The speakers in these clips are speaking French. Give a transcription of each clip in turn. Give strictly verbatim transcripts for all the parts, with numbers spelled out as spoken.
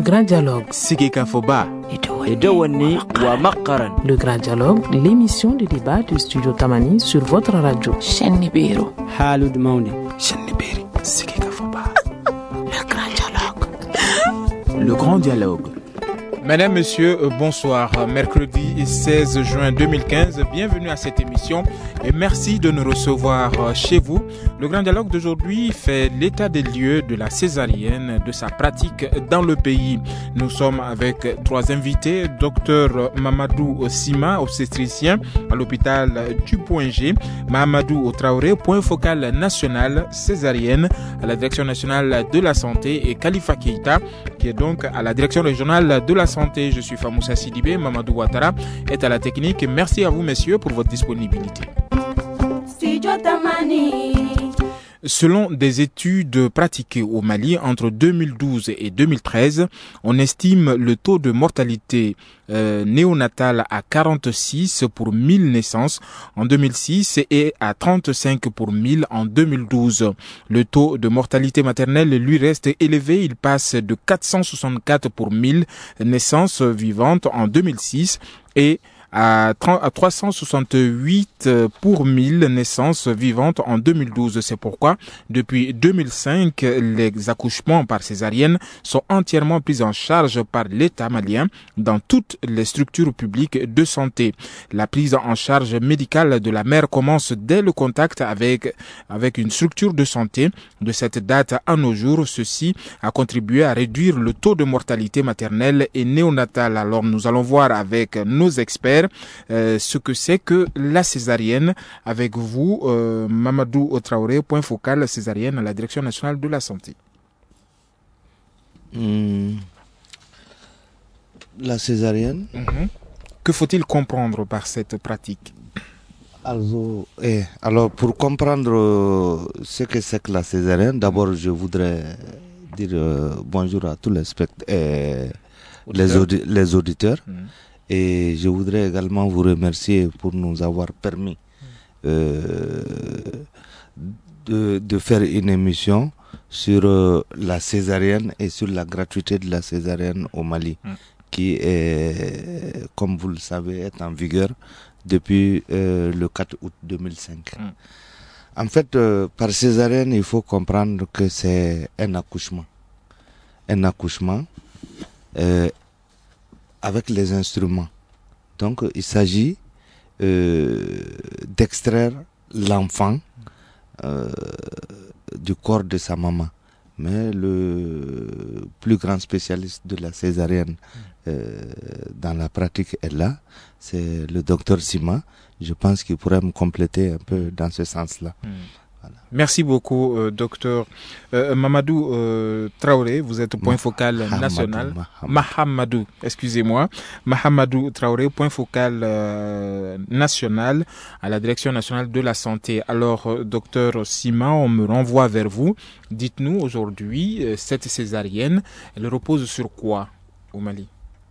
grand dialogue. Sigeka Foba. Edouani wa Makaran. Le grand dialogue, l'émission de débat du studio Tamani sur votre radio. Chenibero. Halud Mauni. Cheniberi. Sigeka Foba. Le grand dialogue. Le grand dialogue. Mesdames, Messieurs, bonsoir. Mercredi seize juin deux mille quinze, bienvenue à cette émission et merci de nous recevoir chez vous. Le grand dialogue d'aujourd'hui fait l'état des lieux de la césarienne, de sa pratique dans le pays. Nous sommes avec trois invités, docteur Mamadou Sima, obstétricien à l'hôpital du Point G, Mahamadou Traoré, point focal national césarienne à la direction nationale de la santé et Khalifa Keita, qui est donc à la direction régionale de la santé. Je suis Famoussa Sidibé, Mamadou Ouattara est à la technique. Merci à vous, messieurs, pour votre disponibilité. Selon des études pratiquées au Mali entre deux mille douze et deux mille treize, on estime le taux de mortalité euh, néonatale à quarante-six pour mille naissances en deux mille six et à trente-cinq pour mille en deux mille douze. Le taux de mortalité maternelle lui reste élevé, il passe de quatre cent soixante-quatre pour mille naissances vivantes en deux mille six et à trois cent soixante-huit pour mille naissances vivantes en deux mille douze. C'est pourquoi, depuis deux mille cinq, les accouchements par césarienne sont entièrement pris en charge par l'État malien dans toutes les structures publiques de santé. La prise en charge médicale de la mère commence dès le contact avec, avec une structure de santé. De cette date à nos jours, ceci a contribué à réduire le taux de mortalité maternelle et néonatale. Alors nous allons voir avec nos experts Euh, ce que c'est que la césarienne. Avec vous, euh, Mamadou Traoré, point focal césarienne à la Direction nationale de la santé. Mmh. La césarienne. Mmh. Que faut-il comprendre par cette pratique? Alors, eh, alors pour comprendre ce que c'est que la césarienne, d'abord je voudrais dire euh, bonjour à tous les, spect- eh, les, audi- les auditeurs. Mmh. Et je voudrais également vous remercier pour nous avoir permis euh, de, de faire une émission sur euh, la césarienne et sur la gratuité de la césarienne au Mali, mm. qui est, comme vous le savez, est en vigueur depuis euh, le quatre août deux mille cinq. Mm. En fait, euh, par césarienne, il faut comprendre que c'est un accouchement. Un accouchement euh, avec les instruments. Donc, il s'agit euh, d'extraire l'enfant euh, du corps de sa maman. Mais le plus grand spécialiste de la césarienne euh, dans la pratique est là, c'est le docteur Sima. Je pense qu'il pourrait me compléter un peu dans ce sens-là. Mmh. Voilà. Merci beaucoup, euh, docteur euh, Mamadou euh, Traoré. Vous êtes point focal Mahamadou, national. Mahamadou. Mahamadou, excusez-moi. Mahamadou Traoré, point focal euh, national à la Direction nationale de la santé. Alors, euh, docteur Sima, on me renvoie vers vous. Dites-nous aujourd'hui, euh, cette césarienne, elle repose sur quoi au Mali?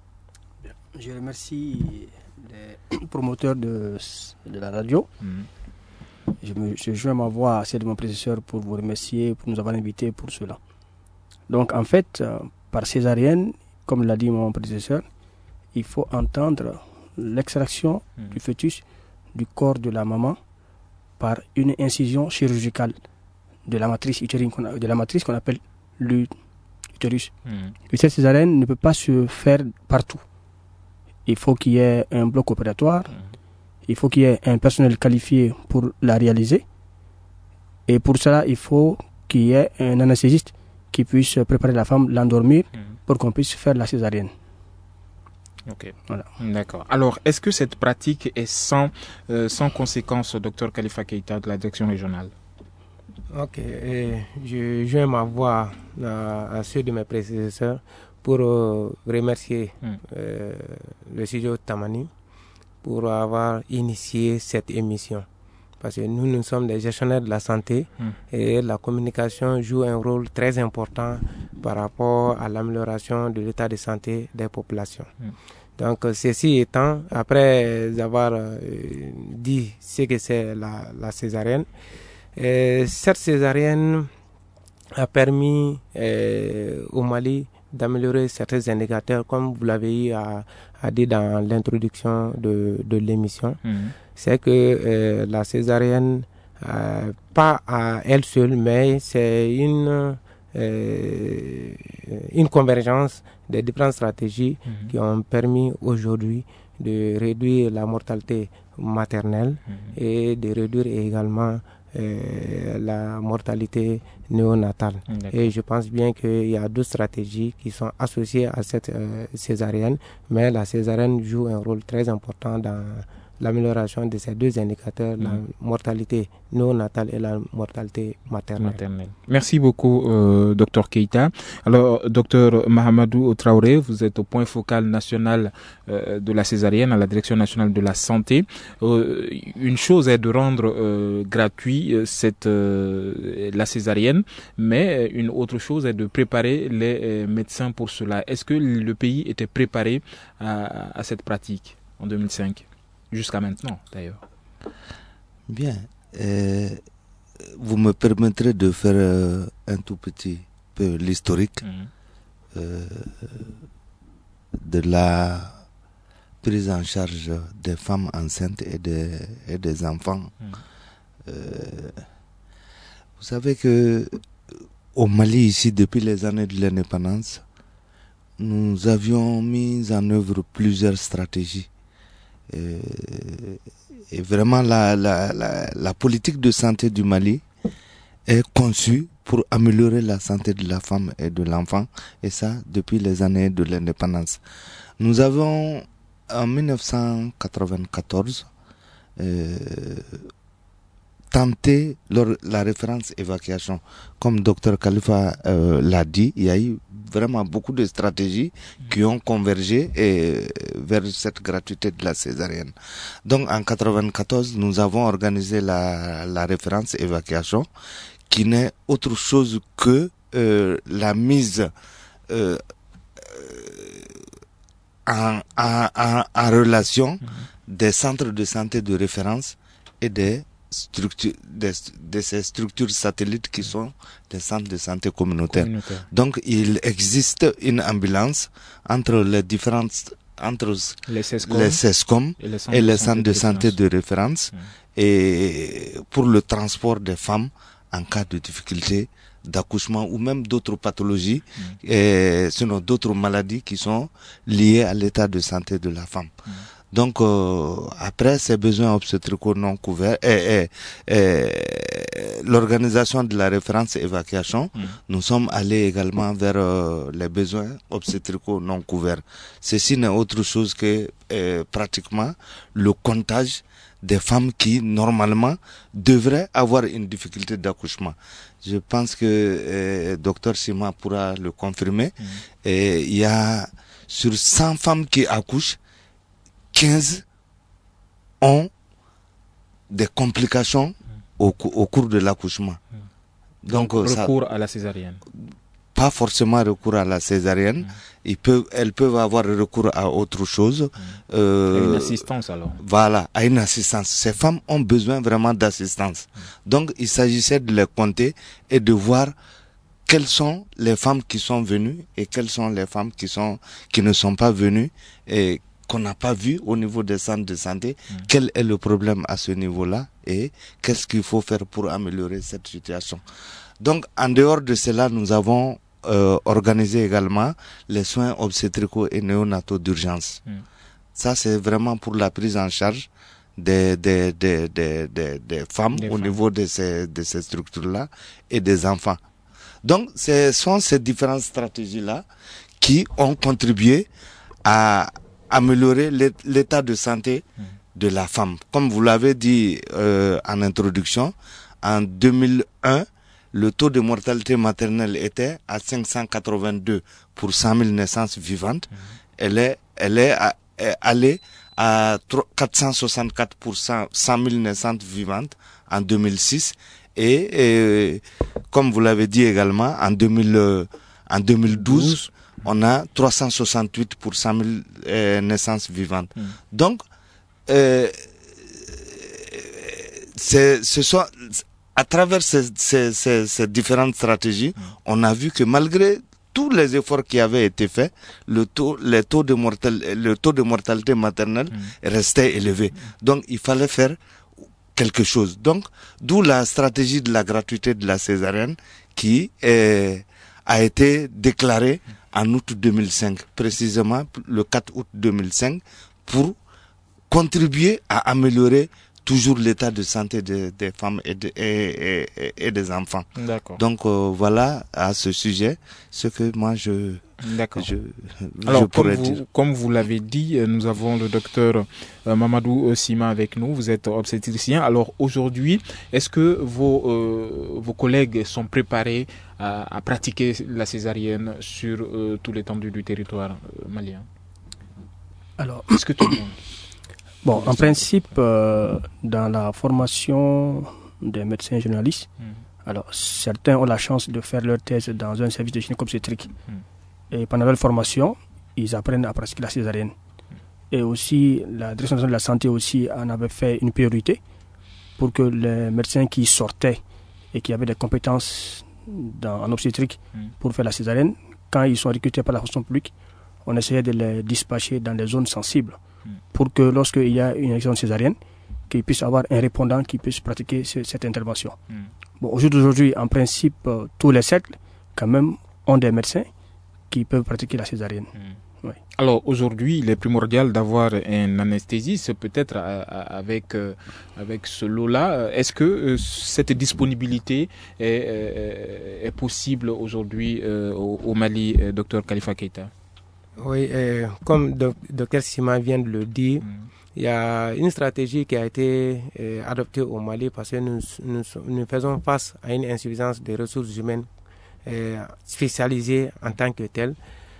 Je remercie les promoteurs de, de la radio. Mmh. Je, me, je joins ma voix à celle de mon prédécesseur pour vous remercier, pour nous avoir invités pour cela. Donc en fait, euh, par césarienne, comme l'a dit mon prédécesseur, il faut entendre l'extraction mmh. du fœtus du corps de la maman par une incision chirurgicale de la matrice utérine, de la matrice qu'on appelle l'utérus. Mmh. Et cette césarienne ne peut pas se faire partout. Il faut qu'il y ait un bloc opératoire. Mmh. Il faut qu'il y ait un personnel qualifié pour la réaliser. Et pour cela, il faut qu'il y ait un anesthésiste qui puisse préparer la femme, l'endormir, mmh. pour qu'on puisse faire la césarienne. Ok. Voilà. D'accord. Alors, est-ce que cette pratique est sans, euh, sans conséquence, docteur Khalifa Keita de la direction régionale? Ok. Et je joins ma voix à, à ceux de mes prédécesseurs pour euh, remercier mmh. euh, le studio Tamani pour avoir initié cette émission. Parce que nous, nous sommes des gestionnaires de la santé mmh. et la communication joue un rôle très important par rapport à l'amélioration de l'état de santé des populations. Mmh. Donc, ceci étant, après avoir euh, dit ce que c'est la, la césarienne, euh, cette césarienne a permis euh, au Mali d'améliorer certains indicateurs, comme vous l'avez eu à, à dire dans l'introduction de, de l'émission. Mmh. C'est que euh, la césarienne, euh, pas à elle seule, mais c'est une, euh, une convergence des différentes stratégies mmh. qui ont permis aujourd'hui de réduire la mortalité maternelle mmh. et de réduire également euh, la mortalité néonatale. D'accord. Et je pense bien qu'il y a deux stratégies qui sont associées à cette euh, césarienne, mais la césarienne joue un rôle très important dans l'amélioration de ces deux indicateurs, mmh. la mortalité néonatale et la mortalité maternelle. maternelle. Merci beaucoup, euh, docteur Keita. Alors, docteur Mahamadou Traoré, vous êtes au point focal national euh, de la césarienne à la Direction nationale de la santé. Euh, une chose est de rendre euh, gratuit cette, euh, la césarienne, mais une autre chose est de préparer les euh, médecins pour cela. Est-ce que le pays était préparé à, à cette pratique en deux mille cinq ? Jusqu'à maintenant, d'ailleurs. Bien. Euh, vous me permettrez de faire euh, un tout petit peu l'historique mmh. euh, de la prise en charge des femmes enceintes et des, et des enfants. Mmh. Euh, vous savez que au Mali, ici, depuis les années de l'indépendance, nous avions mis en œuvre plusieurs stratégies. Et, et vraiment la, la, la, la politique de santé du Mali est conçue pour améliorer la santé de la femme et de l'enfant, et ça depuis les années de l'indépendance. Nous avons en dix-neuf cent quatre-vingt-quatorze euh, tenté leur, la référence évacuation. Comme docteur Khalifa euh, l'a dit, il y a eu vraiment beaucoup de stratégies qui ont convergé et, vers cette gratuité de la césarienne. Donc en quatre-vingt-quatorze, nous avons organisé la, la référence évacuation, qui n'est autre chose que euh, la mise euh, en, en, en, en relation des centres de santé de référence et des structures, de, de ces structures satellites qui sont des centres de santé communautaires. Communautaire. Donc, il existe une ambulance entre les différentes, entre les CESCOM, les CESCOM et les centres, et les centres de, de santé de référence, mmh. et pour le transport des femmes en cas de difficulté d'accouchement ou même d'autres pathologies, mmh. et sinon d'autres maladies qui sont liées à l'état de santé de la femme. Mmh. Donc, euh, après ces besoins obstétricaux non couverts et, et, et l'organisation de la référence évacuation, mmh. nous sommes allés également vers euh, les besoins obstétricaux non couverts. Ceci n'est autre chose que euh, pratiquement le comptage des femmes qui, normalement, devraient avoir une difficulté d'accouchement. Je pense que euh, docteur Sima pourra le confirmer. Mmh. Et il y a sur cent femmes qui accouchent, quinze ont des complications au, au cours de l'accouchement. Donc, Donc recours ça, à la césarienne. Pas forcément recours à la césarienne. Mmh. Ils peuvent, elles peuvent avoir recours à autre chose. Mmh. Euh, à une assistance alors. Voilà, à une assistance. Ces femmes ont besoin vraiment d'assistance. Mmh. Donc il s'agissait de les compter et de voir quelles sont les femmes qui sont venues et quelles sont les femmes qui sont qui ne sont pas venues et qu'on n'a pas vu au niveau des centres de santé, mmh. quel est le problème à ce niveau-là et qu'est-ce qu'il faut faire pour améliorer cette situation. Donc, en dehors de cela, nous avons euh, organisé également les soins obstétricaux et néonataux d'urgence. Mmh. Ça, c'est vraiment pour la prise en charge des, des, des, des, des, des femmes des au femmes. niveau de ces, de ces structures-là et des enfants. Donc, ce sont ces différentes stratégies-là qui ont contribué à améliorer l'état de santé de la femme. Comme vous l'avez dit euh, en introduction, en deux mille un, le taux de mortalité maternelle était à cinq cent quatre-vingt-deux pour cent mille naissances vivantes. Mmh. Elle est, elle est, à, est allée à quatre cent soixante-quatre pour cent cent mille naissances vivantes en deux mille six. Et, et comme vous l'avez dit également, en, deux mille, euh, en deux mille douze, on a trois cent soixante-huit pour cent mille euh, naissances vivantes. Mmh. Donc, euh, c'est, ce soit, à travers ces, ces, ces, ces différentes stratégies, mmh. on a vu que malgré tous les efforts qui avaient été faits, le taux, les taux de mortel, le taux de mortalité maternelle mmh. restait élevé. Mmh. Donc, il fallait faire quelque chose. Donc, d'où la stratégie de la gratuité de la césarienne qui est, a été déclarée en août deux mille cinq, précisément le quatre août deux mille cinq, pour contribuer à améliorer toujours l'état de santé des, des femmes et, de, et, et, et des enfants. D'accord. Donc euh, voilà à ce sujet ce que moi je, D'accord. je, Alors, je pourrais comme vous, dire. Comme vous l'avez dit, nous avons le docteur euh, Mamadou Sima avec nous. Vous êtes obstétricien. Alors aujourd'hui, est-ce que vos, euh, vos collègues sont préparés à, à pratiquer la césarienne sur euh, tout l'étendue du territoire euh, malien? Alors, est-ce que tout le monde? Bon, en principe, euh, dans la formation des médecins généralistes, mmh. alors certains ont la chance de faire leur thèse dans un service de gynéco-obstétrique. Mmh. Et pendant leur formation, ils apprennent à pratiquer la césarienne. Mmh. Et aussi, la direction nationale de la santé aussi en avait fait une priorité pour que les médecins qui sortaient et qui avaient des compétences dans, en obstétrique mmh. pour faire la césarienne, quand ils sont recrutés par la fonction publique, on essayait de les dispatcher dans des zones sensibles pour que lorsqu'il y a une intervention césarienne, qu'ils puissent avoir un répondant qui puisse pratiquer ce, cette intervention. Mm. Bon, aujourd'hui, en principe, euh, tous les cercles, quand même, ont des médecins qui peuvent pratiquer la césarienne. Mm. Oui. Alors, aujourd'hui, il est primordial d'avoir un anesthésiste, peut-être euh, avec, euh, avec ce lot-là. Est-ce que euh, cette disponibilité est, euh, est possible aujourd'hui euh, au, au Mali, euh, docteur Khalifa Keita? Oui, euh, comme Dr Sima vient de le dire, mm. il y a une stratégie qui a été euh, adoptée au Mali parce que nous, nous, nous faisons face à une insuffisance des ressources humaines euh, spécialisées en tant que telles.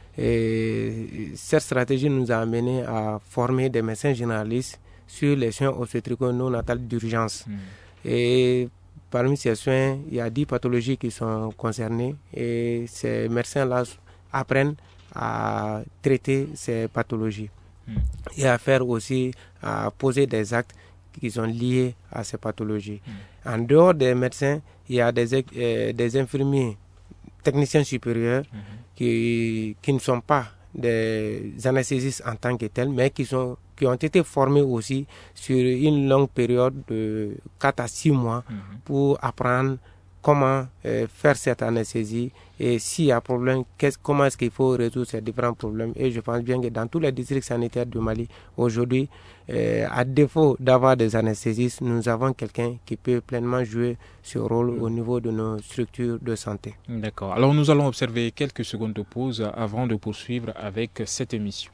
Et cette stratégie nous a amené à former des médecins généralistes sur les soins obstétricaux néonatales d'urgence. Mm. Et parmi ces soins, il y a dix pathologies qui sont concernées et ces médecins-là apprennent à traiter ces pathologies mmh. et à faire aussi, à poser des actes qui sont liés à ces pathologies. Mmh. En dehors des médecins, il y a des, euh, des infirmiers, techniciens supérieurs mmh. qui, qui ne sont pas des anesthésistes en tant que tels, mais qui, sont, qui ont été formés aussi sur une longue période de quatre à six mois mmh. pour apprendre comment euh, faire cette anesthésie et s'il y a problème, comment est-ce qu'il faut résoudre ces différents problèmes. Et je pense bien que dans tous les districts sanitaires du Mali, aujourd'hui, euh, à défaut d'avoir des anesthésistes, nous avons quelqu'un qui peut pleinement jouer ce rôle mmh. au niveau de nos structures de santé. D'accord. Alors nous allons observer quelques secondes de pause avant de poursuivre avec cette émission.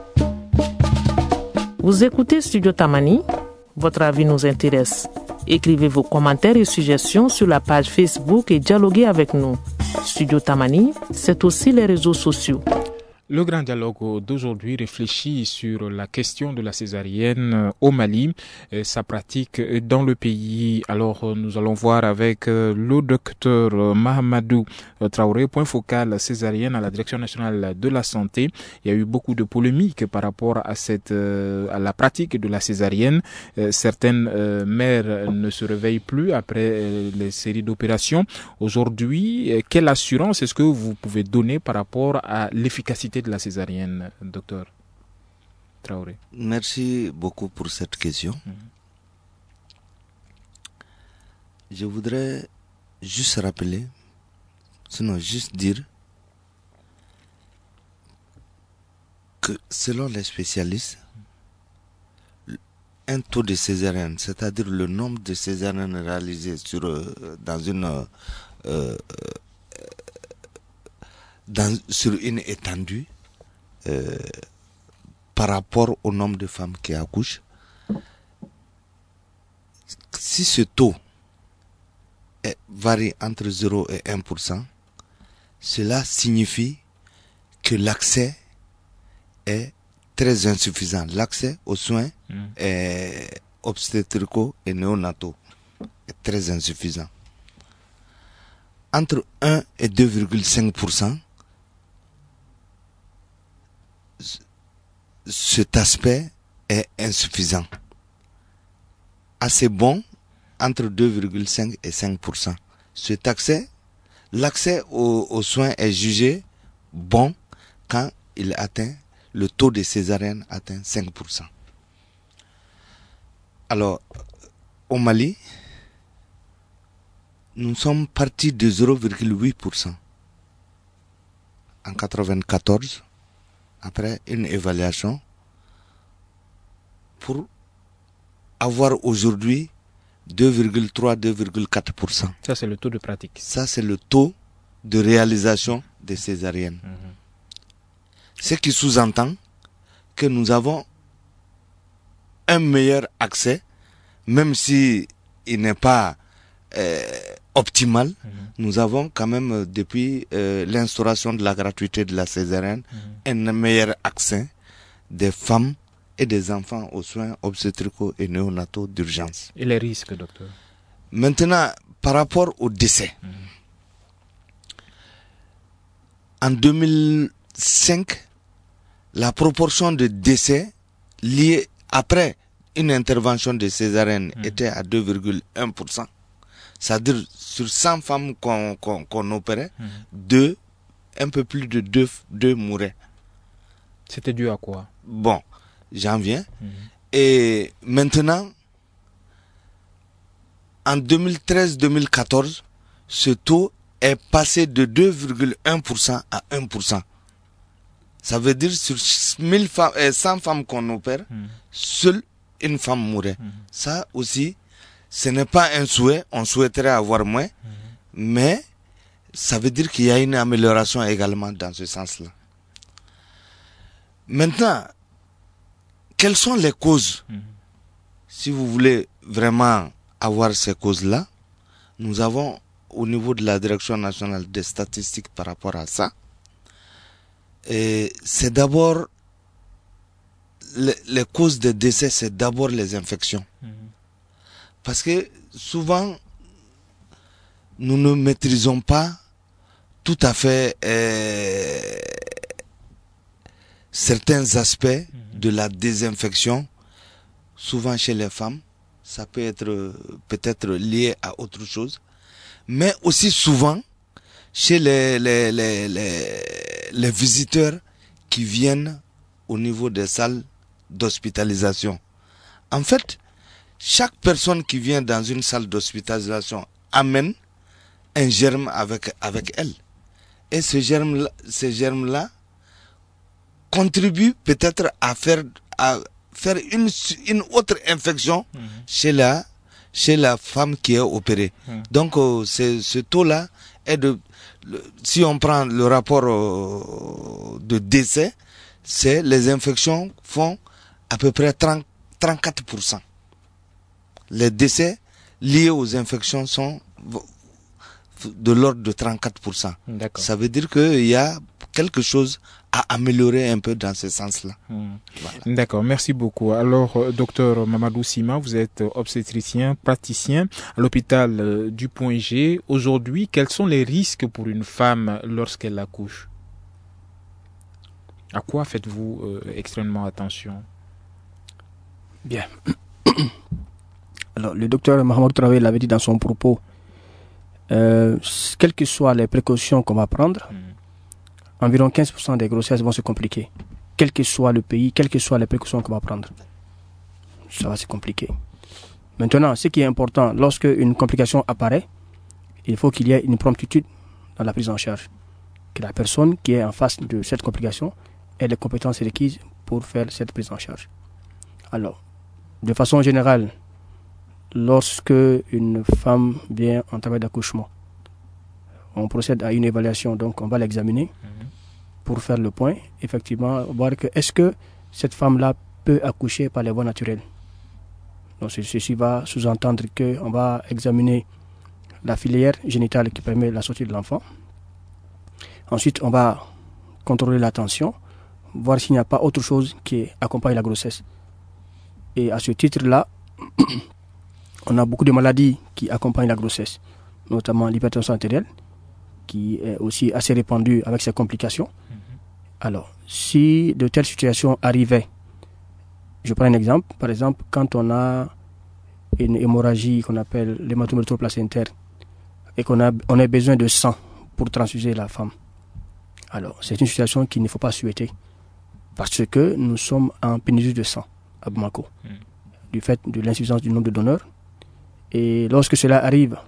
Vous écoutez Studio Tamani, votre avis nous intéresse. Écrivez vos commentaires et suggestions sur la page Facebook et dialoguez avec nous. Studio Tamani, c'est aussi les réseaux sociaux. Le grand dialogue d'aujourd'hui réfléchit sur la question de la césarienne au Mali, sa pratique dans le pays. Alors nous allons voir avec le docteur Mahamadou Traoré, point focal césarienne à la Direction nationale de la santé. Il y a eu beaucoup de polémiques par rapport à cette à la pratique de la césarienne. Certaines mères ne se réveillent plus après les séries d'opérations. Aujourd'hui, quelle assurance est-ce que vous pouvez donner par rapport à l'efficacité de la césarienne, docteur Traoré? Merci beaucoup pour cette question. Mmh. Je voudrais juste rappeler, sinon juste dire que selon les spécialistes, un taux de césarienne, c'est-à-dire le nombre de césariennes réalisées sur, euh, dans une euh, euh, dans, sur une étendue, Euh, par rapport au nombre de femmes qui accouchent, si ce taux est, varie entre zéro et un pour cent, cela signifie que l'accès est très insuffisant. L'accès aux soins mmh. est obstétricaux et néonataux est très insuffisant. Entre un et deux virgule cinq pour cent, cet aspect est insuffisant. Assez bon, entre deux virgule cinq et cinq pour cent. Cet accès, l'accès aux, aux soins est jugé bon quand il atteint, le taux de césarienne atteint cinq pour cent. Alors, au Mali, nous sommes partis de zéro virgule huit pour cent en quatre-vingt-quatorze, après une évaluation, pour avoir aujourd'hui deux virgule trois à deux virgule quatre pour cent. Ça, c'est le taux de pratique. Ça, c'est le taux de réalisation des césariennes. Mhm. Ce qui sous-entend que nous avons un meilleur accès, même si il n'est pas euh, optimal. Mm-hmm. Nous avons quand même, depuis euh, l'instauration de la gratuité de la césarienne, mm-hmm. un meilleur accès des femmes et des enfants aux soins obstétricaux et néonataux d'urgence. Et les risques, docteur? Maintenant, par rapport au décès, mm-hmm. en deux mille cinq, la proportion de décès liés après une intervention de césarienne mmh. était à deux virgule un pour cent. C'est-à-dire, sur cent femmes qu'on, qu'on, qu'on opérait, mmh. deux, un peu plus de deux, deux mouraient. C'était dû à quoi? Bon, j'en viens. Mmh. Et maintenant, en deux mille treize deux mille quatorze, ce taux est passé de deux virgule un pour cent à un pour cent. Ça veut dire sur mille femmes, euh, cent femmes qu'on opère, mmh. seule une femme mourait. Mmh. Ça aussi, ce n'est pas un souhait, on souhaiterait avoir moins, mmh. mais ça veut dire qu'il y a une amélioration également dans ce sens-là. Maintenant, quelles sont les causes? Mmh. Si vous voulez vraiment avoir ces causes-là, nous avons au niveau de la Direction nationale des statistiques par rapport à ça, et c'est d'abord, les, les causes de décès, c'est d'abord les infections. Mmh. Parce que souvent, nous ne maîtrisons pas tout à fait euh, certains aspects mmh. de la désinfection. Souvent chez les femmes, ça peut être peut-être lié à autre chose. Mais aussi souvent, chez les, les, les, les, les visiteurs qui viennent au niveau des salles d'hospitalisation. En fait, chaque personne qui vient dans une salle d'hospitalisation amène un germe avec, avec elle. Et ce germe-là, ce germe-là contribue peut-être à faire, à faire une, une autre infection mmh. chez, la, chez la femme qui est opérée. Mmh. Donc, euh, c'est, ce taux-là est de... Le, si on prend le rapport euh, de décès, c'est les infections font à peu près trente, trente-quatre pour cent. Les décès liés aux infections sont de l'ordre de trente-quatre pour cent. D'accord. Ça veut dire qu'il y a quelque chose à améliorer un peu dans ce sens-là. Mmh. Voilà. D'accord, merci beaucoup. Alors, docteur Mamadou Sima, vous êtes obstétricien, praticien à l'hôpital euh, du Point G. Aujourd'hui, quels sont les risques pour une femme lorsqu'elle accouche? À quoi faites-vous euh, extrêmement attention? Bien. Alors, le docteur Mahamadou Traoré l'avait dit dans son propos, euh, quelles que soient les précautions qu'on va prendre, mmh. environ quinze pour cent des grossesses vont se compliquer. Quel que soit le pays, quelles que soient les précautions qu'on va prendre, ça va se compliquer. Maintenant, ce qui est important, lorsque une complication apparaît, il faut qu'il y ait une promptitude dans la prise en charge. Que la personne qui est en face de cette complication ait les compétences requises pour faire cette prise en charge. Alors, de façon générale, lorsque une femme vient en travail d'accouchement, on procède à une évaluation, donc on va l'examiner mmh. pour faire le point, effectivement, voir que est-ce que cette femme-là peut accoucher par les voies naturelles. Donc ceci va sous-entendre qu'on va examiner la filière génitale qui permet la sortie de l'enfant. Ensuite, on va contrôler la tension, voir s'il n'y a pas autre chose qui accompagne la grossesse. Et à ce titre-là, on a beaucoup de maladies qui accompagnent la grossesse, notamment l'hypertension artérielle, qui est aussi assez répandue avec ses complications. Mm-hmm. Alors, si de telles situations arrivaient, je prends un exemple, par exemple, quand on a une hémorragie qu'on appelle l'hématome rétroplacentaire et qu'on a, on a besoin de sang pour transfuser la femme. Alors, c'est une situation qu'il ne faut pas souhaiter. Parce que nous sommes en pénurie de sang à Bamako, mm. du fait de l'insuffisance du nombre de donneurs. Et lorsque cela arrive,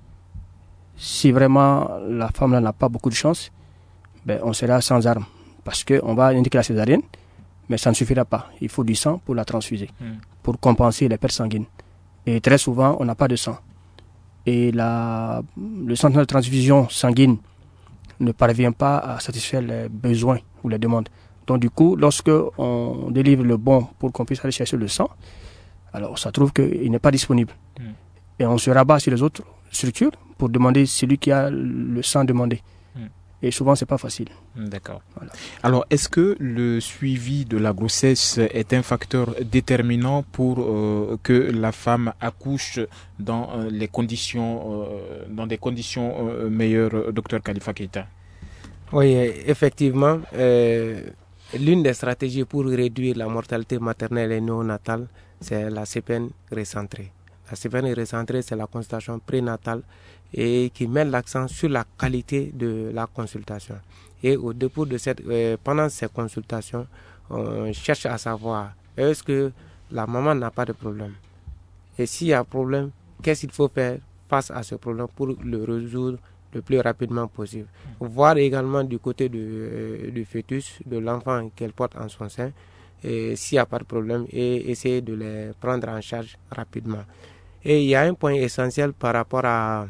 si vraiment la femme là n'a pas beaucoup de chance, ben on sera sans armes. Parce qu'on va indiquer la césarienne, mais ça ne suffira pas. Il faut du sang pour la transfuser, mm. pour compenser les pertes sanguines. Et très souvent, on n'a pas de sang. Et la, le centre de transfusion sanguine ne parvient pas à satisfaire les besoins ou les demandes. Donc du coup, lorsque on délivre le bon pour qu'on puisse aller chercher le sang, alors ça trouve qu'il n'est pas disponible. Mm. Et on se rabat sur les autres structures pour demander celui qui a le sang demandé. Mm. Et souvent, c'est pas facile. D'accord. Voilà. Alors, est-ce que le suivi de la grossesse est un facteur déterminant pour euh, que la femme accouche dans euh, les conditions, euh, dans des conditions euh, meilleures, docteur Khalifa Keita? Oui, effectivement. Euh, l'une des stratégies pour réduire la mortalité maternelle et néonatale, c'est la C P N recentrée. La C P N recentrée, c'est la consultation prénatale et qui met l'accent sur la qualité de la consultation. Et au début de cette, euh, pendant ces consultations, on cherche à savoir est-ce que la maman n'a pas de problème. Et s'il y a un problème, qu'est-ce qu'il faut faire face à ce problème pour le résoudre le plus rapidement possible. Voir également du côté du, euh, du fœtus, de l'enfant qu'elle porte en son sein, et s'il n'y a pas de problème, et essayer de les prendre en charge rapidement. Et il y a un point essentiel par rapport à,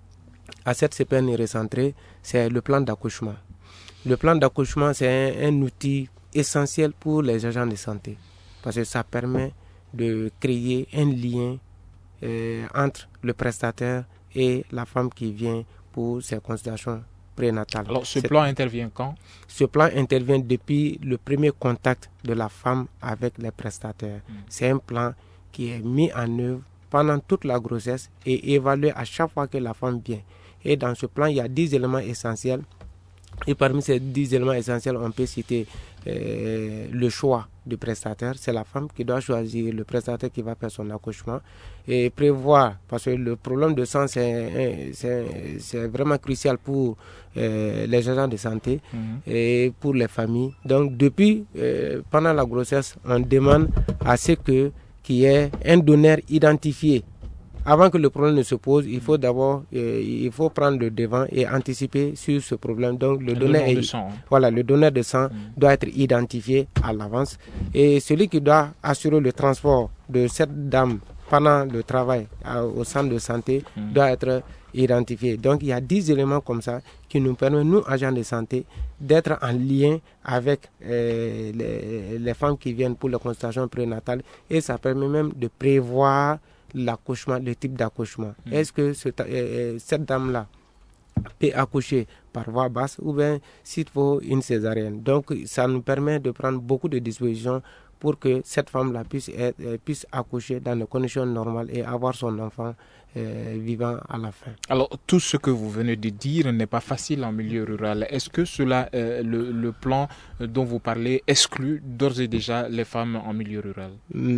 à cette C P N recentrée, c'est le plan d'accouchement. Le plan d'accouchement, c'est un, un outil essentiel pour les agents de santé, parce que ça permet de créer un lien euh, entre le prestataire et la femme qui vient pour ces consultations prénatales. Alors, ce plan intervient quand? Ce plan intervient depuis le premier contact de la femme avec les prestataires. Mmh. C'est un plan qui est mis en œuvre pendant toute la grossesse et évalué à chaque fois que la femme vient. Et dans ce plan, il y a dix éléments essentiels. Et parmi ces dix éléments essentiels, on peut citer euh, le choix du prestataire. C'est la femme qui doit choisir le prestataire qui va faire son accouchement et prévoir, parce que le problème de sang, c'est, c'est, c'est vraiment crucial pour euh, les agents de santé mmh. et pour les familles. Donc, depuis, euh, pendant la grossesse, on demande à ce que, qu'il y ait un donneur identifié. Avant que le problème ne se pose, il faut d'abord euh, il faut prendre le devant et anticiper sur ce problème. Donc le, le donneur est, de sang, hein. voilà, le donneur de sang mmh. doit être identifié à l'avance et celui qui doit assurer le transport de cette dame pendant le travail à, au centre de santé mmh. doit être identifié. Donc il y a dix éléments comme ça qui nous permettent, nous agents de santé, d'être en lien avec euh, les, les femmes qui viennent pour la consultation prénatale et ça permet même de prévoir l'accouchement, le type d'accouchement. Mmh. Est-ce que ce, euh, cette dame-là peut accoucher par voie basse ou bien s'il faut une césarienne. Donc ça nous permet de prendre beaucoup de dispositions pour que cette femme-là puisse, être, euh, puisse accoucher dans des conditions normales et avoir son enfant euh, vivant à la fin. Alors tout ce que vous venez de dire n'est pas facile en milieu rural. Est-ce que cela, euh, le, le plan dont vous parlez exclut d'ores et déjà les femmes en milieu rural?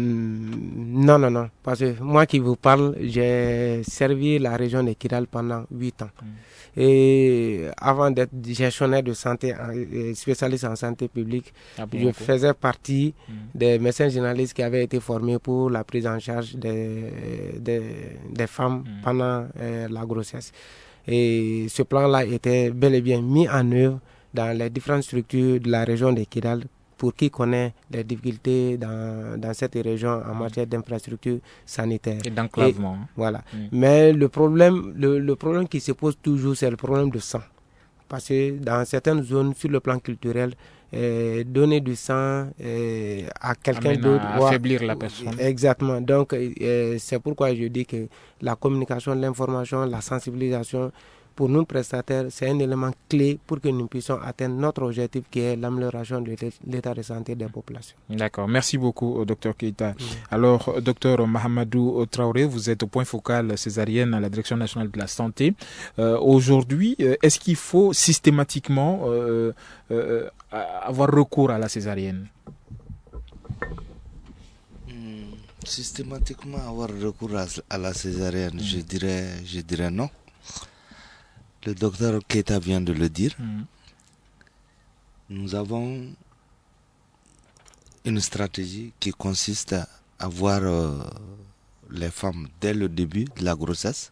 mmh, Non, non, non. Parce que moi qui vous parle, j'ai servi la région de Kidal pendant huit ans. Mmh. Et avant d'être gestionnaire de santé, spécialiste en santé publique, ah bon, je okay. faisais partie mmh. des médecins généralistes qui avaient été formés pour la prise en charge des, des, des femmes mmh. pendant euh, la grossesse. Et ce plan-là était bel et bien mis en œuvre dans les différentes structures de la région de Kidal, pour qui connaît les difficultés dans, dans cette région en matière d'infrastructures sanitaires. Et d'enclavement. Et, voilà. Mm. Mais le problème, le, le problème qui se pose toujours, c'est le problème de sang. Parce que dans certaines zones, sur le plan culturel, euh, donner du sang euh, à quelqu'un d'autre... À affaiblir la personne. Exactement. Donc, euh, c'est pourquoi je dis que la communication, l'information, la sensibilisation, pour nous prestataires, c'est un élément clé pour que nous puissions atteindre notre objectif qui est l'amélioration de l'état de santé des populations. D'accord. Merci beaucoup, docteur Keita. Oui. Alors, docteur Mahamadou Traoré, vous êtes au point focal césarienne à la Direction nationale de la santé. Euh, aujourd'hui, est-ce qu'il faut systématiquement euh, euh, avoir recours à la césarienne? Hmm, systématiquement avoir recours à, à la césarienne, mmh. je dirais, je dirais non. Le docteur Keita vient de le dire. Mmh. nous avons une stratégie qui consiste à voir euh, les femmes dès le début de la grossesse.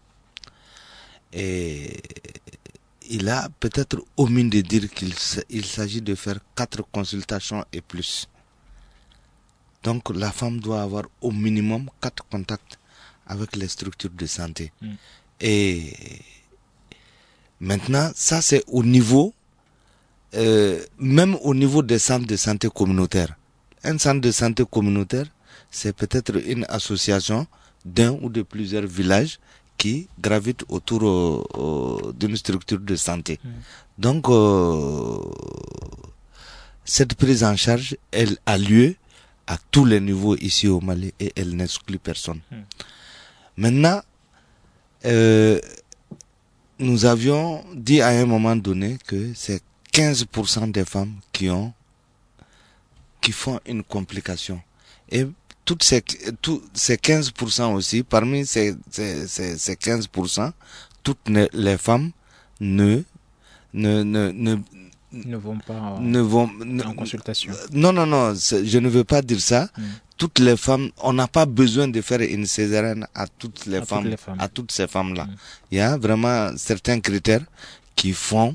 Et il a peut-être omis de dire qu'il il s'agit de faire quatre consultations et plus. Donc la femme doit avoir au minimum quatre contacts avec les structures de santé. Mm. Et maintenant, ça c'est au niveau, euh, même au niveau des centres de santé communautaires. Un centre de santé communautaire, c'est peut-être une association d'un ou de plusieurs villages qui gravitent autour euh, euh, d'une structure de santé. Mm. Donc, euh, cette prise en charge, elle a lieu à tous les niveaux ici au Mali et elle n'exclut personne. Mm. Maintenant, euh, nous avions dit à un moment donné que c'est quinze pour cent des femmes qui ont, qui font une complication. Et toutes ces, tous ces quinze pour cent aussi, parmi ces, ces, ces, ces quinze pour cent, toutes les femmes ne, ne, ne, ne, ne vont pas en, ne vont, ne, en consultation. Non, non, non, je ne veux pas dire ça. Mm. Toutes les femmes, on n'a pas besoin de faire une césarienne à toutes les, à femmes, toutes les femmes, à toutes ces femmes-là. Mm. Il y a vraiment certains critères qui font,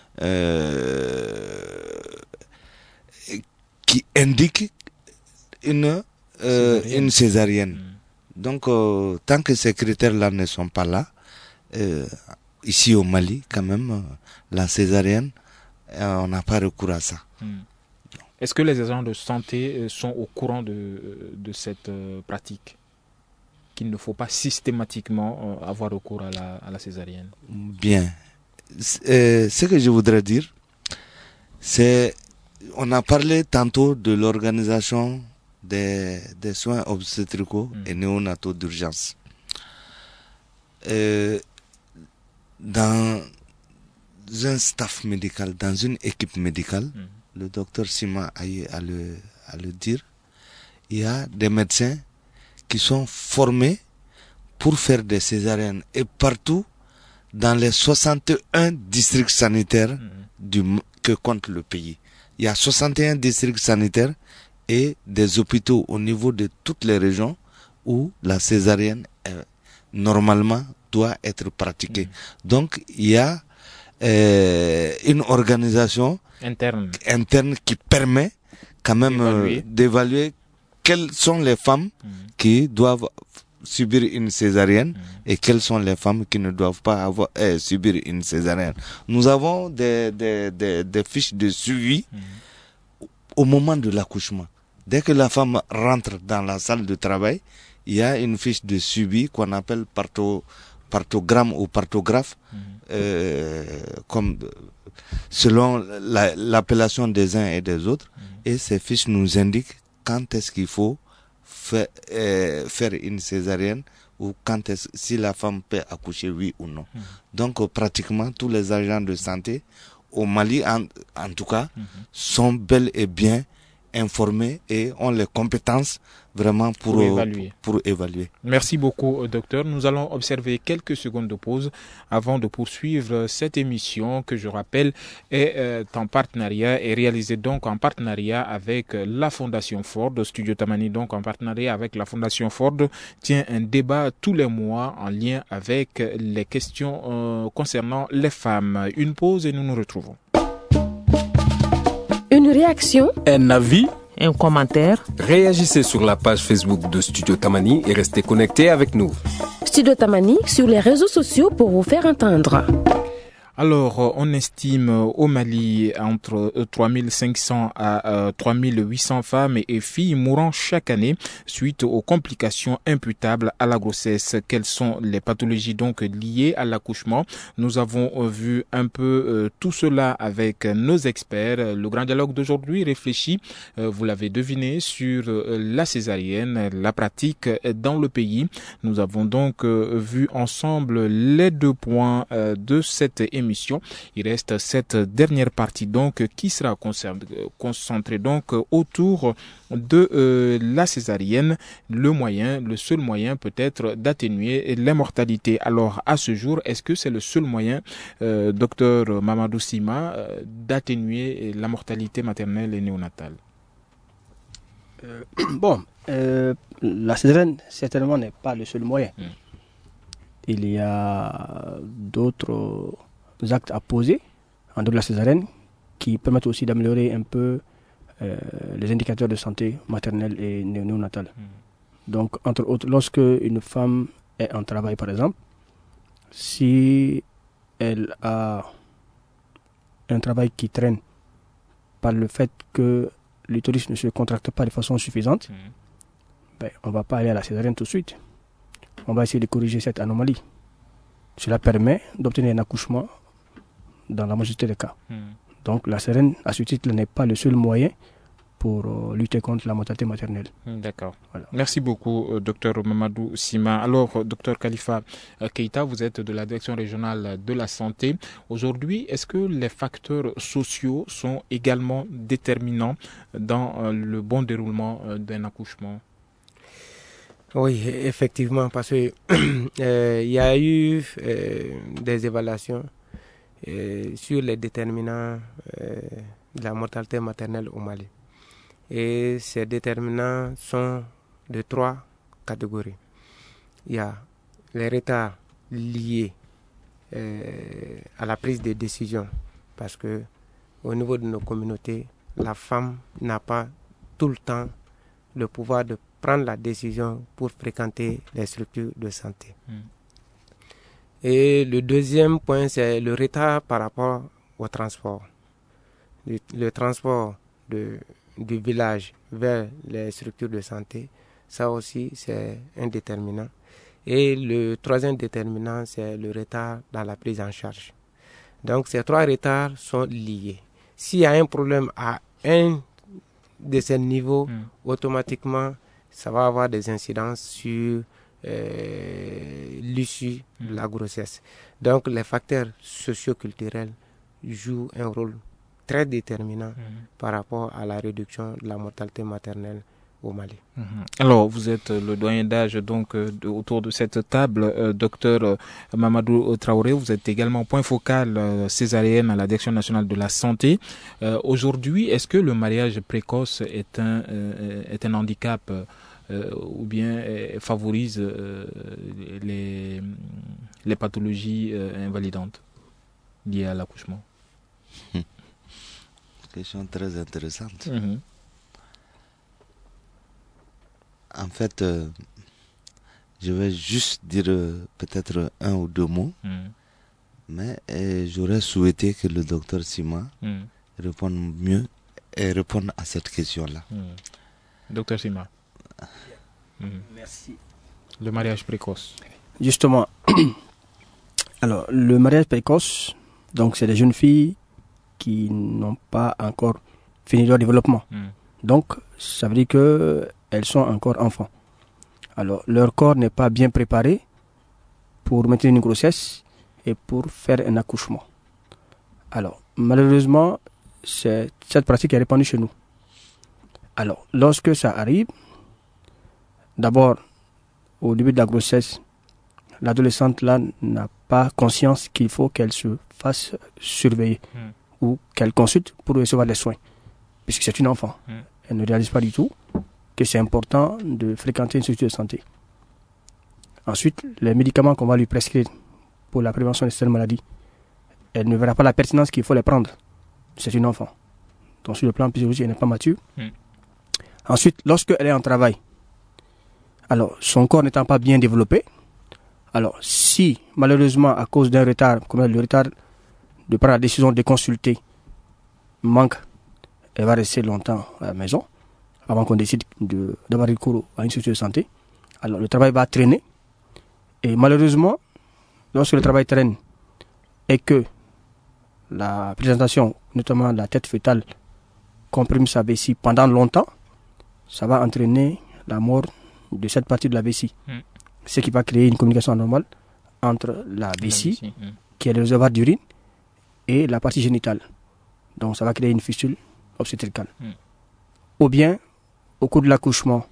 euh, qui indiquent une Euh, césarienne. une césarienne. Mmh. Donc, euh, tant que ces critères-là ne sont pas là, euh, ici au Mali, quand même, euh, la césarienne, euh, on n'a pas recours à ça. Mmh. Est-ce que les agents de santé sont au courant de, de cette euh, pratique, qu'il ne faut pas systématiquement euh, avoir recours à la, à la césarienne? Bien. Euh, ce que je voudrais dire, c'est, on a parlé tantôt de l'organisation Des, des soins obstétricaux mmh. et néonataux d'urgence. Euh, dans un staff médical, dans une équipe médicale, mmh. le docteur Sima a eu à le, à le dire, il y a des médecins qui sont formés pour faire des césariennes et partout dans les soixante et un districts sanitaires mmh. du, que compte le pays. Il y a soixante et un districts sanitaires et des hôpitaux au niveau de toutes les régions où la césarienne euh, normalement doit être pratiquée. Mmh. Donc il y a euh, une organisation interne. interne qui permet quand même d'évaluer, euh, d'évaluer quelles sont les femmes mmh. qui doivent subir une césarienne mmh. et quelles sont les femmes qui ne doivent pas avoir, euh, subir une césarienne. Nous avons des, des, des, des fiches de suivi mmh. au moment de l'accouchement. Dès que la femme rentre dans la salle de travail, il y a une fiche de suivi qu'on appelle parto, partogramme ou partographe, mmh. euh, comme selon la, l'appellation des uns et des autres. Mmh. Et ces fiches nous indiquent quand est-ce qu'il faut faire, euh, faire une césarienne ou quand est-ce, si la femme peut accoucher, oui ou non. Mmh. Donc euh, pratiquement tous les agents de santé au Mali, en, en tout cas, mmh. sont bel et bien informés et ont les compétences vraiment pour, pour, évaluer. pour, pour évaluer. Merci beaucoup, docteur. Nous allons observer quelques secondes de pause avant de poursuivre cette émission que je rappelle est euh, en partenariat et réalisée donc en partenariat avec la Fondation Ford. Studio Tamani donc en partenariat avec la Fondation Ford tient un débat tous les mois en lien avec les questions euh, concernant les femmes. Une pause et nous nous retrouvons. Une réaction, un avis, un commentaire. Réagissez sur la page Facebook de Studio Tamani et restez connectés avec nous. Studio Tamani sur les réseaux sociaux pour vous faire entendre. Alors, on estime au Mali entre trois mille cinq cents à trois mille huit cents femmes et filles mourant chaque année suite aux complications imputables à la grossesse. Quelles sont les pathologies donc liées à l'accouchement? Nous avons vu un peu tout cela avec nos experts. Le grand dialogue d'aujourd'hui réfléchit, vous l'avez deviné, sur la césarienne, la pratique dans le pays. Nous avons donc vu ensemble les deux points de cette émission émission. Il reste cette dernière partie donc qui sera concentrée donc autour de euh, la césarienne, le moyen, le seul moyen peut-être d'atténuer l'immortalité. Alors à ce jour, est-ce que c'est le seul moyen, euh, docteur Mamadou Sima, euh, d'atténuer la mortalité maternelle et néonatale? euh, Bon, euh, la césarienne certainement n'est pas le seul moyen. Mm. Il y a d'autres actes à poser en dehors de la césarienne qui permettent aussi d'améliorer un peu euh, les indicateurs de santé maternelle et néonatale. Mmh. Donc, entre autres, lorsque une femme est en travail, par exemple, si elle a un travail qui traîne par le fait que l'utérus ne se contracte pas de façon suffisante, mmh. ben, on ne va pas aller à la césarienne tout de suite. On va essayer de corriger cette anomalie. Cela permet d'obtenir un accouchement dans la majorité des cas. Mmh. Donc la césarienne, à ce titre, n'est pas le seul moyen pour euh, lutter contre la mortalité maternelle. D'accord. Voilà. Merci beaucoup, euh, docteur Mamadou Sima. Alors, euh, docteur Khalifa euh, Keita, vous êtes de la direction régionale de la santé. Aujourd'hui, est-ce que les facteurs sociaux sont également déterminants dans euh, le bon déroulement euh, d'un accouchement? Oui, effectivement, parce qu'il euh, y a eu euh, des évaluations euh, sur les déterminants euh, de la mortalité maternelle au Mali. Et ces déterminants sont de trois catégories. Il y a les retards liés euh, à la prise de décision, parce que au niveau de nos communautés, la femme n'a pas tout le temps le pouvoir de prendre la décision pour fréquenter les structures de santé. Mm. Et le deuxième point, c'est le retard par rapport au transport. Le, le transport de, du village vers les structures de santé, ça aussi, c'est un déterminant. Et le troisième déterminant, c'est le retard dans la prise en charge. Donc, ces trois retards sont liés. S'il y a un problème à un de ces niveaux, mm. automatiquement, ça va avoir des incidences sur euh, l'issue mm. de la grossesse. Donc, les facteurs socio-culturels jouent un rôle très déterminant mm. par rapport à la réduction de la mortalité maternelle au Mali. Mm-hmm. Alors, vous êtes le doyen d'âge donc euh, de, autour de cette table, euh, docteur euh, Mamadou Traoré. Vous êtes également point focal euh, césarienne à la Direction nationale de la santé. Euh, aujourd'hui, est-ce que le mariage précoce est un euh, est un handicap euh, ou bien euh, favorise euh, les les pathologies euh, invalidantes liées à l'accouchement? Question très intéressante. Mm-hmm. En fait, euh, je vais juste dire euh, peut-être un ou deux mots, mm. mais euh, j'aurais souhaité que le docteur Sima mm. réponde mieux et réponde à cette question-là. Mm. Docteur Sima. Mm. Merci. Le mariage précoce. Justement, alors le mariage précoce, donc c'est des jeunes filles qui n'ont pas encore fini leur développement. Mm. Donc, ça veut dire que elles sont encore enfants. Alors, leur corps n'est pas bien préparé pour maintenir une grossesse et pour faire un accouchement. Alors, malheureusement, c'est cette pratique est répandue chez nous. Alors, lorsque ça arrive, d'abord, au début de la grossesse, l'adolescente là n'a pas conscience qu'il faut qu'elle se fasse surveiller mmh. ou qu'elle consulte pour recevoir des soins, puisque c'est une enfant. Mmh. Elle ne réalise pas du tout que c'est important de fréquenter une structure de santé. Ensuite, les médicaments qu'on va lui prescrire pour la prévention de certaines maladies, elle ne verra pas la pertinence qu'il faut les prendre. C'est une enfant. Donc sur le plan physiologique, elle n'est pas mature. Mm. Ensuite, lorsqu'elle est en travail, alors son corps n'étant pas bien développé, alors si malheureusement à cause d'un retard, comme le retard de prendre la décision de consulter manque, elle va rester longtemps à la maison avant qu'on décide de, d'avoir recours à une structure de santé. Alors le travail va traîner. Et malheureusement, lorsque le travail traîne et que la présentation, notamment la tête fœtale, comprime sa vessie pendant longtemps, ça va entraîner la mort de cette partie de la vessie. Mm. Ce qui va créer une communication anormale entre la vessie, mm. qui est le réservoir d'urine, et la partie génitale. Donc ça va créer une fistule obstétricale. Mm. Ou bien, au cours de l'accouchement,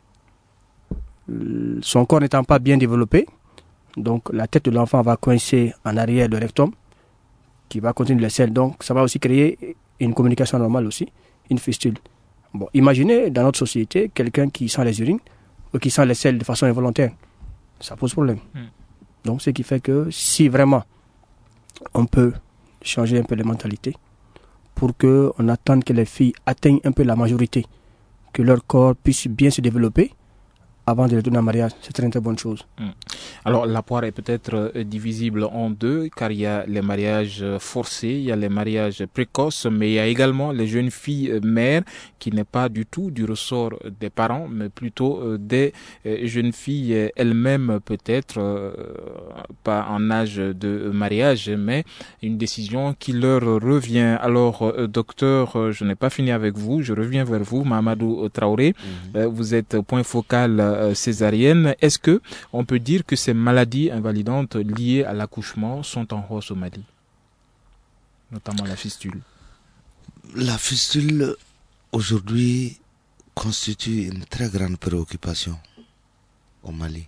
son corps n'étant pas bien développé, donc la tête de l'enfant va coincer en arrière le rectum, qui va contenir les selles. Donc ça va aussi créer une communication normale aussi, une fistule. Bon, imaginez dans notre société quelqu'un qui sent les urines ou qui sent les selles de façon involontaire. Ça pose problème. Mm. Donc ce qui fait que si vraiment on peut changer un peu les mentalités pour qu'on attende que les filles atteignent un peu la majorité, que leur corps puisse bien se développer avant de les donner en mariage, c'est une très bonne chose. Mmh. Alors la poire est peut-être euh, divisible en deux, car il y a les mariages forcés, il y a les mariages précoces, mais il y a également les jeunes filles euh, mères qui n'est pas du tout du ressort des parents, mais plutôt euh, des euh, jeunes filles euh, elles-mêmes peut-être, euh, pas en âge de mariage, mais une décision qui leur revient. Alors euh, docteur, euh, je n'ai pas fini avec vous, je reviens vers vous, Mahamadou Traoré, mmh. euh, vous êtes point focal euh, césarienne. Est-ce que on peut dire que ces maladies invalidantes liées à l'accouchement sont en hausse au Mali, notamment la fistule? La fistule aujourd'hui constitue une très grande préoccupation au Mali.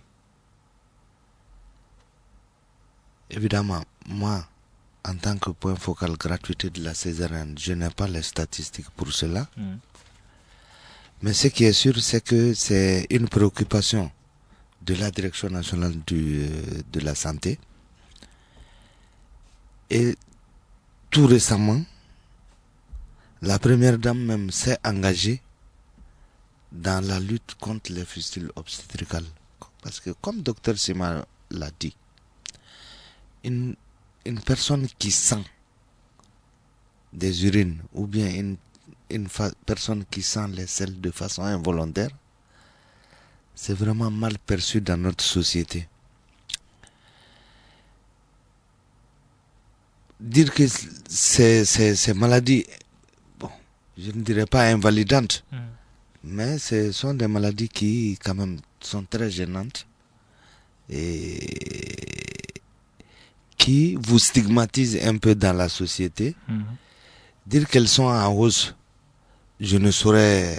Évidemment, moi, en tant que point focal gratuité de la césarienne, je n'ai pas les statistiques pour cela. Mm. Mais ce qui est sûr, c'est que c'est une préoccupation de la Direction nationale du, de la santé. Et tout récemment, la première dame même s'est engagée dans la lutte contre les fistules obstétricales. Parce que comme docteur Sima l'a dit, une, une personne qui sent des urines ou bien une une fa- personne qui sent les selles de façon involontaire, c'est vraiment mal perçu dans notre société. Dire que ces, ces, ces maladies, bon, je ne dirais pas invalidantes, mmh. mais ce sont des maladies qui quand même sont très gênantes et qui vous stigmatisent un peu dans la société. Mmh. Dire qu'elles sont en hausse, je ne saurais,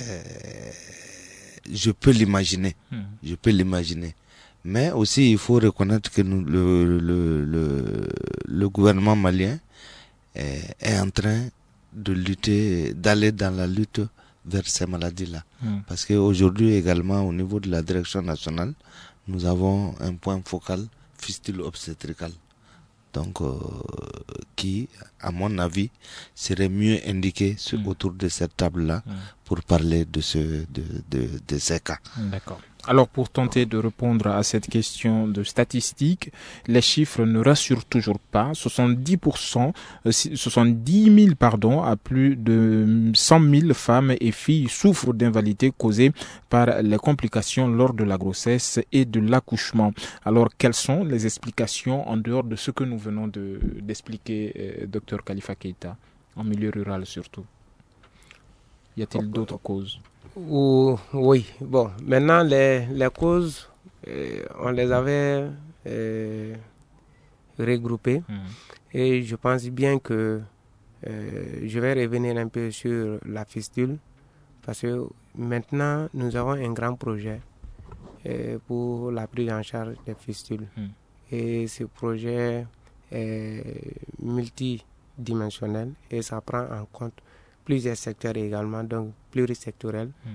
je peux l'imaginer, mmh. je peux l'imaginer. Mais aussi, il faut reconnaître que nous, le, le, le, le gouvernement malien est, est en train de lutter, d'aller dans la lutte vers ces maladies-là. Mmh. Parce qu'aujourd'hui également, au niveau de la direction nationale, nous avons un point focal fistule obstétricale. Donc, euh, qui, à mon avis, serait mieux indiqué sur, mmh. autour de cette table-là mmh. pour parler de, ce, de, de, de ces cas. D'accord. Alors, pour tenter de répondre à cette question de statistiques, les chiffres ne rassurent toujours pas. soixante-dix pour cent, soixante-dix mille, pardon, à plus de cent mille femmes et filles souffrent d'invalidité causée par les complications lors de la grossesse et de l'accouchement. Alors, quelles sont les explications en dehors de ce que nous venons de, d'expliquer, euh, docteur Khalifa Keïta, en milieu rural surtout? Y a-t-il d'autres causes? Oui, bon, maintenant les, les causes, euh, on les avait euh, regroupées mmh. et je pense bien que euh, je vais revenir un peu sur la fistule parce que maintenant nous avons un grand projet euh, pour la prise en charge des fistules mmh. et ce projet est multidimensionnel et ça prend en compte plusieurs secteurs également, donc plurisectoriels. Mmh.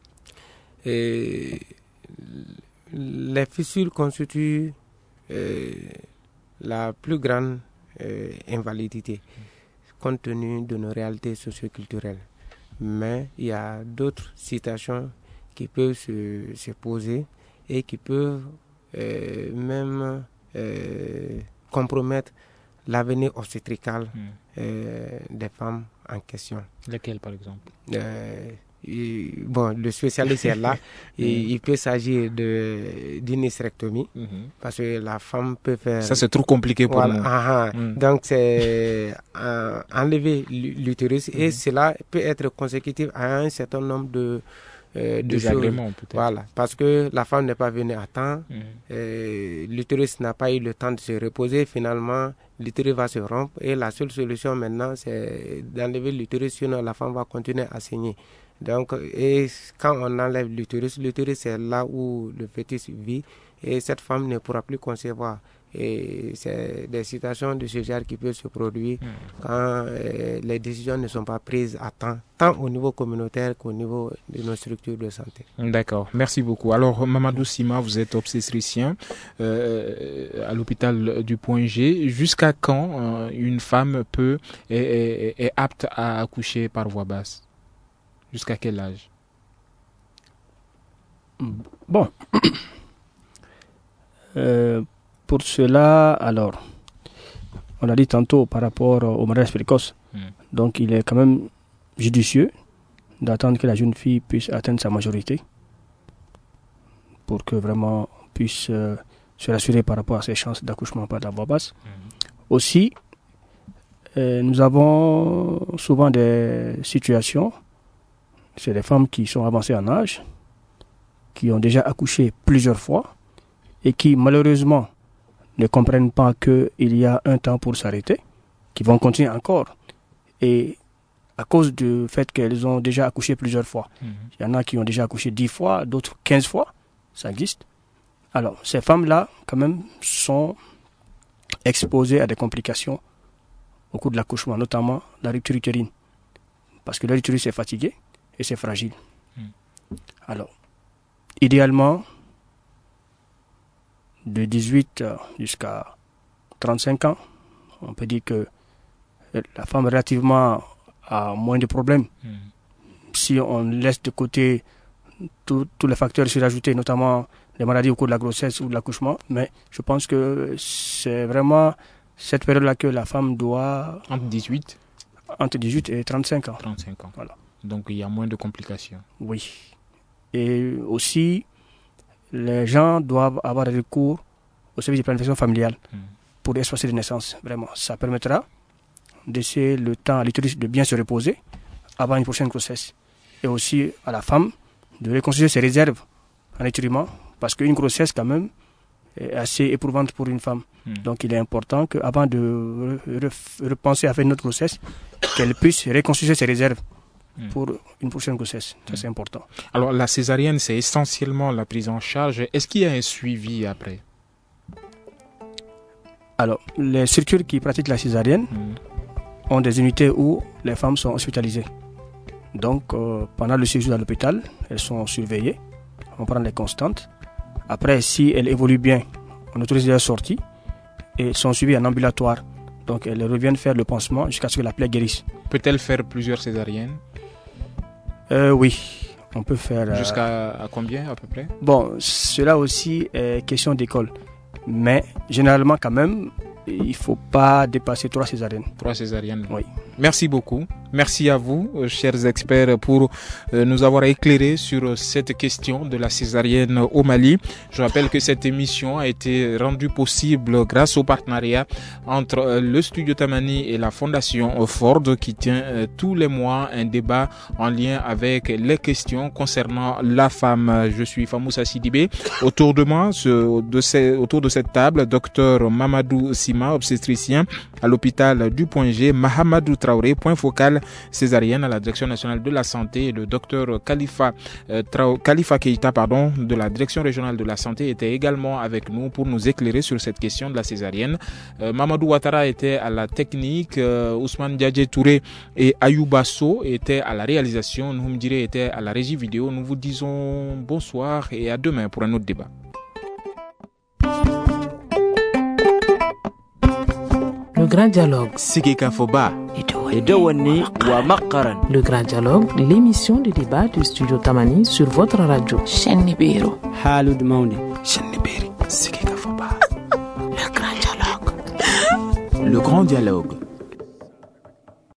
Et les fistules constituent euh, la plus grande euh, invalidité mmh. compte tenu de nos réalités socioculturelles. Mais il y a d'autres situations qui peuvent se, se poser et qui peuvent euh, même euh, compromettre l'avenir obstétrical mmh. euh, des femmes en question. Lesquelles, par exemple? euh, et, Bon, le spécialiste est là. Et mmh. il peut s'agir de, d'une hysterectomie mmh. parce que la femme peut faire... Ça, c'est trop compliqué pour voilà, nous. Ah, mmh. Donc, c'est euh, enlever l'utérus mmh. et cela peut être consécutif à un certain nombre de, euh, de désagréments choses. peut-être. Voilà, parce que la femme n'est pas venue à temps, Mhm. euh, l'utérus n'a pas eu le temps de se reposer, finalement l'utérus va se rompre et la seule solution maintenant c'est d'enlever l'utérus, sinon la femme va continuer à saigner. Donc, et quand on enlève l'utérus, l'utérus c'est là où le fœtus vit et cette femme ne pourra plus concevoir. Et c'est des situations de ce genre qui peuvent se produire mmh. quand euh, les décisions ne sont pas prises à temps, tant au niveau communautaire qu'au niveau de nos structures de santé. D'accord, merci beaucoup. Alors Mamadou Sima, vous êtes obstétricien euh, à l'hôpital du Point G. Jusqu'à quand euh, une femme peut est, est, est apte à accoucher par voie basse? Jusqu'à quel âge? Bon. euh, Pour cela, alors, on l'a dit tantôt par rapport au mariage précoce. Mm. Donc, il est quand même judicieux d'attendre que la jeune fille puisse atteindre sa majorité pour que vraiment on puisse euh, se rassurer par rapport à ses chances d'accouchement par la voie basse. Mm. Aussi, euh, nous avons souvent des situations, c'est des femmes qui sont avancées en âge, qui ont déjà accouché plusieurs fois et qui malheureusement ne comprennent pas qu'il y a un temps pour s'arrêter, qui vont continuer encore. Et à cause du fait qu'elles ont déjà accouché plusieurs fois, mmh. il y en a qui ont déjà accouché dix fois, d'autres quinze fois, ça existe. Alors, ces femmes-là, quand même, sont exposées à des complications au cours de l'accouchement, notamment la rupture utérine, parce que leur utérus est fatigué et c'est fragile. Mmh. Alors, idéalement, de dix-huit jusqu'à trente-cinq ans, on peut dire que la femme relativement a moins de problèmes. Mmh. Si on laisse de côté tous les facteurs surajoutés, notamment les maladies au cours de la grossesse ou de l'accouchement, mais je pense que c'est vraiment cette période-là que la femme doit... Entre dix-huit Entre dix-huit et trente-cinq ans. trente-cinq ans. Voilà. Donc il y a moins de complications. Oui. Et aussi, les gens doivent avoir recours au service de planification familiale mmh. pour espacer de naissance. Vraiment, ça permettra de laisser le temps à l'utérus de bien se reposer avant une prochaine grossesse. Et aussi à la femme de reconstituer ses réserves en nutriments, parce qu'une grossesse quand même est assez éprouvante pour une femme. Mmh. Donc il est important qu'avant de repenser à faire une autre grossesse, qu'elle puisse reconstituer ses réserves pour une prochaine grossesse. Ça, c'est important. Alors, la césarienne, c'est essentiellement la prise en charge. Est-ce qu'il y a un suivi après? Alors, les structures qui pratiquent la césarienne mmh. ont des unités où les femmes sont hospitalisées. Donc, euh, pendant le séjour à l'hôpital, elles sont surveillées. On prend les constantes. Après, si elles évoluent bien, on autorise leur sortie et elles sont suivies en ambulatoire. Donc, elles reviennent faire le pansement jusqu'à ce que la plaie guérisse. Peut-elle faire plusieurs césariennes? Euh, oui, on peut faire... Euh... Jusqu'à à combien à peu près? Bon, cela aussi est question d'école. Mais généralement quand même, il ne faut pas dépasser trois césariennes. Trois césariennes. Oui. Merci beaucoup. Merci à vous, chers experts, pour nous avoir éclairés sur cette question de la césarienne au Mali. Je rappelle que cette émission a été rendue possible grâce au partenariat entre le Studio Tamani et la Fondation Ford, qui tient tous les mois un débat en lien avec les questions concernant la femme. Je suis Famoussa Sidibé. Autour de moi, ce, de ces, autour de cette table, docteur Mamadou Sima, obstétricien à l'hôpital du Point G, Mahamadou Traoré, point focal césarienne à la Direction nationale de la santé, et le docteur Khalifa, euh, Trao, Khalifa Keita pardon, de la Direction régionale de la santé était également avec nous pour nous éclairer sur cette question de la césarienne. Euh, Mamadou Ouattara était à la technique, euh, Ousmane Diadje Touré et Ayouba So étaient à la réalisation, Nouhoum Diré était à la régie vidéo. Nous vous disons bonsoir et à demain pour un autre débat. Le Grand Dialogue. Sigeka Foba. Le Grand Dialogue, l'émission de débat du Studio Tamani sur votre radio. Chenibero. Halud Mauni. Cheniberi. Sigeka Foba. Le Grand Dialogue. Le Grand Dialogue.